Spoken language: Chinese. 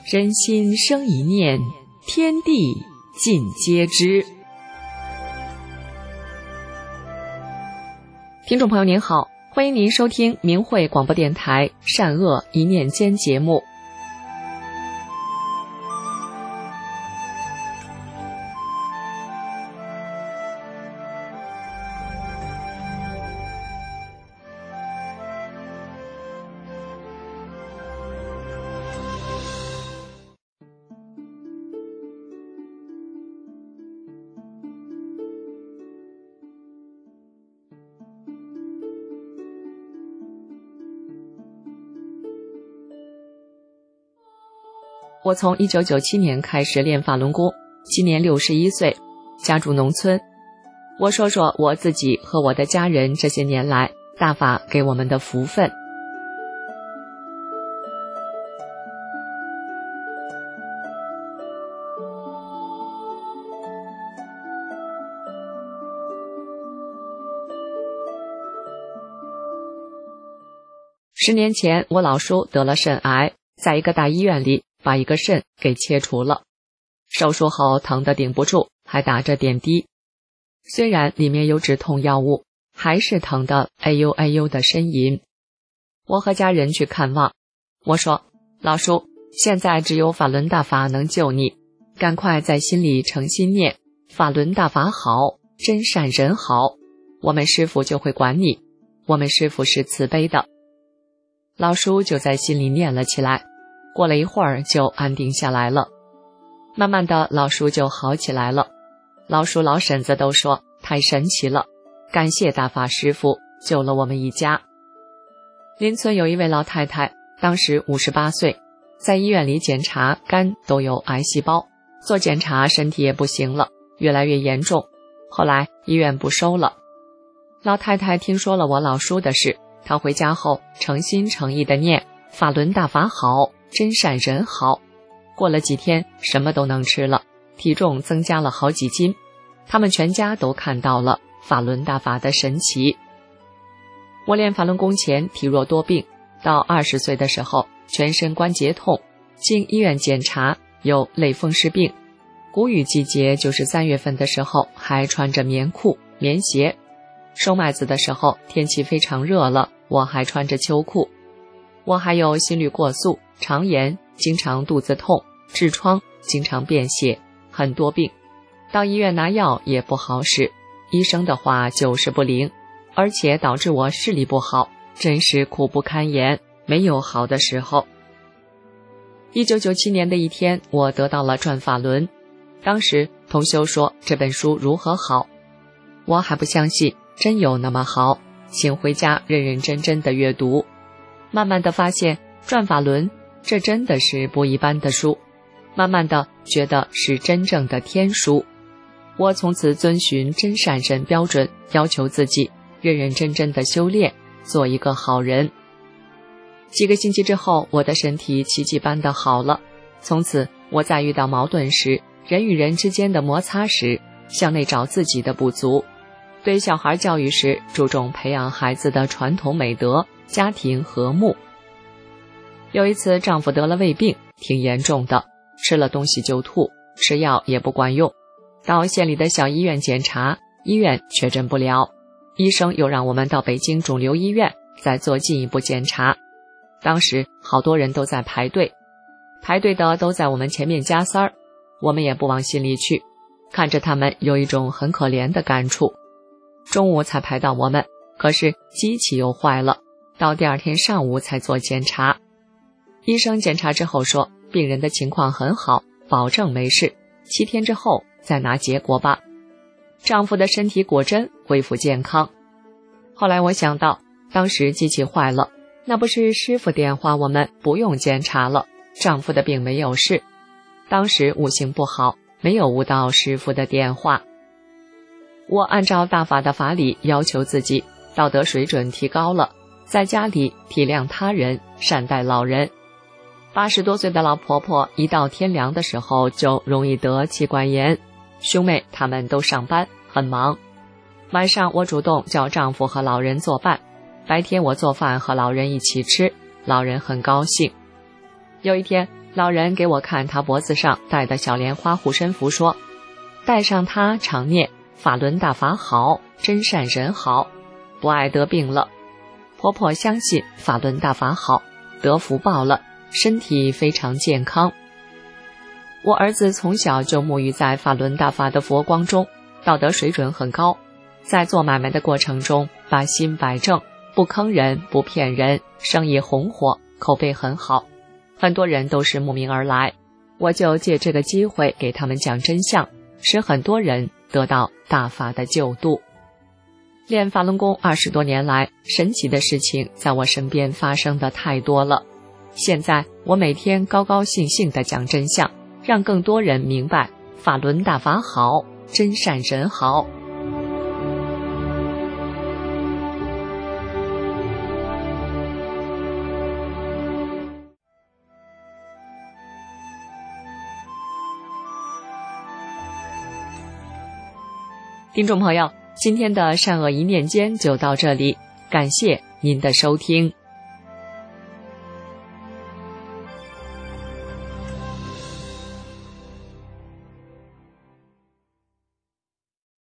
人心生一念，天地尽皆知。听众朋友您好，欢迎您收听明慧广播电台善恶一念间节目。我从1997年开始练法轮功，今年61岁，家住农村。我说说我自己和我的家人这些年来大法给我们的福分。10年前，我老叔得了肾癌，在一个大医院里把一个肾给切除了，手术后疼得顶不住，还打着点滴。虽然里面有止痛药物，还是疼得哎呦哎呦的呻吟。我和家人去看望，我说：“老叔，现在只有法轮大法能救你，赶快在心里诚心念法轮大法好，真善人好，我们师父就会管你，我们师父是慈悲的。”老叔就在心里念了起来，过了一会儿就安定下来了。慢慢的，老叔就好起来了。老叔老婶子都说太神奇了，感谢大法师父救了我们一家。邻村有一位老太太，当时58岁，在医院里检查肝都有癌细胞，做检查身体也不行了，越来越严重，后来医院不收了。老太太听说了我老叔的事，她回家后诚心诚意地念法轮大法好，真善人好。过了几天，什么都能吃了，体重增加了好几斤。他们全家都看到了法轮大法的神奇。我练法轮功前体弱多病，到20岁的时候全身关节痛，经医院检查有类风湿病。谷雨季节就是3月份的时候还穿着棉裤棉鞋，收麦子的时候天气非常热了，我还穿着秋裤。我还有心率过速、肠炎，经常肚子痛、痔疮，经常便血，很多病。到医院拿药也不好使，医生的话就是不灵，而且导致我视力不好，真是苦不堪言，没有好的时候。1997年的一天，我得到了转法轮。当时同修说这本书如何好，我还不相信真有那么好，请回家认认真真的阅读。慢慢的发现转法轮这真的是不一般的书，慢慢的觉得是真正的天书。我从此遵循真善人标准，要求自己认认真真的修炼，做一个好人。几个星期之后，我的身体奇迹般的好了。从此我在遇到矛盾时，人与人之间的摩擦时，向内找自己的不足。对小孩教育时，注重培养孩子的传统美德，家庭和睦。有一次丈夫得了胃病，挺严重的，吃了东西就吐，吃药也不管用，到县里的小医院检查，医院确诊不了，医生又让我们到北京肿瘤医院再做进一步检查。当时好多人都在排队的都在我们前面加塞儿，我们也不往心里去，看着他们有一种很可怜的感触。中午才排到我们，可是机器又坏了，到第二天上午才做检查。医生检查之后说，病人的情况很好，保证没事，7天之后再拿结果吧。丈夫的身体果真恢复健康。后来我想到，当时机器坏了，那不是师傅点化我们不用检查了，丈夫的病没有事。当时悟性不好，没有悟到师傅的点化。我按照大法的法理要求自己，道德水准提高了，在家里体谅他人，善待老人。80多岁的老婆婆一到天凉的时候就容易得气管炎，兄妹他们都上班很忙。晚上我主动叫丈夫和老人作伴，白天我做饭和老人一起吃，老人很高兴。有一天老人给我看他脖子上戴的小莲花护身符，说戴上它常念法轮大法好，真善人好，不爱得病了。婆婆相信法轮大法好，得福报了，身体非常健康。我儿子从小就沐浴在法轮大法的佛光中，道德水准很高，在做买卖的过程中把心摆正，不坑人不骗人，生意红火，口碑很好，很多人都是慕名而来。我就借这个机会给他们讲真相，使很多人得到大法的救度。练法轮功20多年来，神奇的事情在我身边发生的太多了。现在我每天高高兴兴地讲真相，让更多人明白法轮大法好，真善人好。听众朋友，今天的善恶一念间就到这里，感谢您的收听。